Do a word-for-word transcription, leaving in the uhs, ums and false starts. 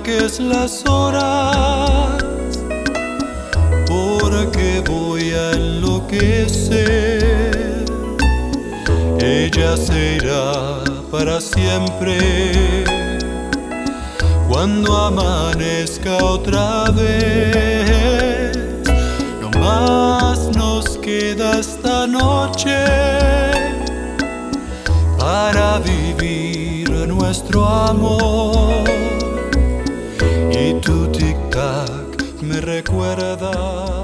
marques las horas, porque voy a enloquecer. Ella se irá para siempre cuando amanezca otra vez. No más nos queda esta noche para vivir nuestro amor, y tu tic-tac me recuerda